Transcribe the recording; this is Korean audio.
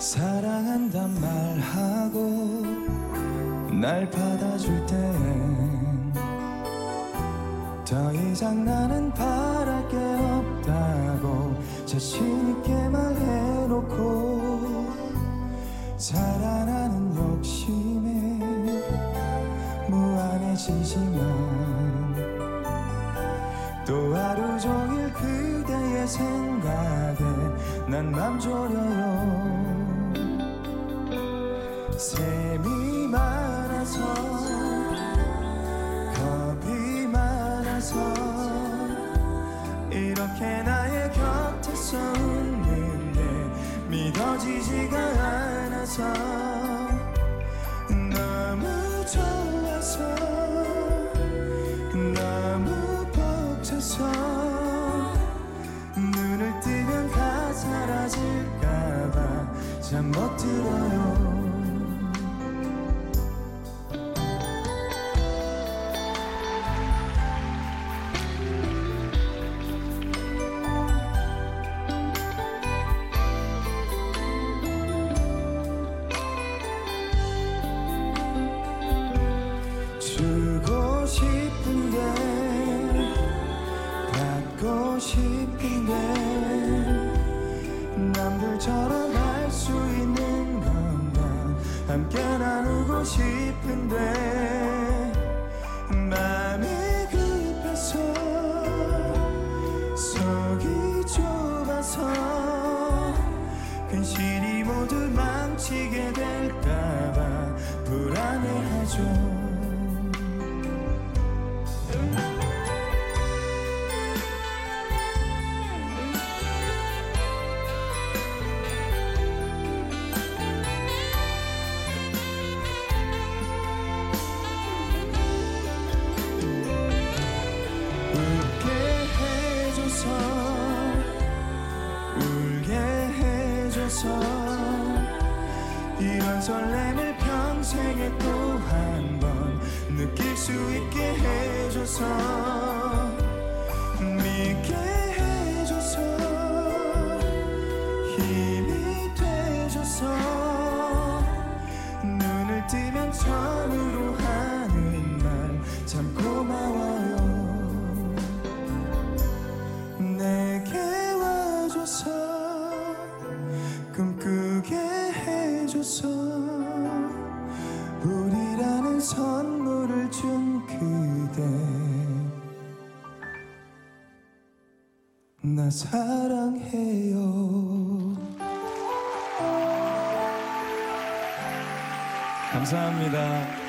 사랑한단 말하고 날 받아줄 땐 더 이상 나는 바랄 게 없다고 자신있게 말해놓고 자라나는 욕심에 무한해지지만 또 하루 종일 그대의 생각에 난 맘 졸여요. 셈이 많아서 겁이 많아서 이렇게 나의 곁에서 웃는데 믿어지지가 않아서 너무 좋아서 너무 벅차서 눈을 뜨면 다 사라질까봐 잠 못 들어요. 주고 싶은데 받고 싶은데 남들처럼 할 수 있는 건가 함께 나누고 싶은데 마음이 급해서 속이 좁아서 괜시리 모두 망치게 될까봐 불안해하죠. 울게 해줘서 이런 설렘을 평생에 또 한 번 느낄 수 있게 해줘서 믿게 해줘서 힘이 돼줘서 눈을 뜨면 처음으로 하는 말 참 고마워요. 내게 와줘서 꿈꾸게 해줘서 우리라는 선물을 준 그대 나 사랑해요. 감사합니다.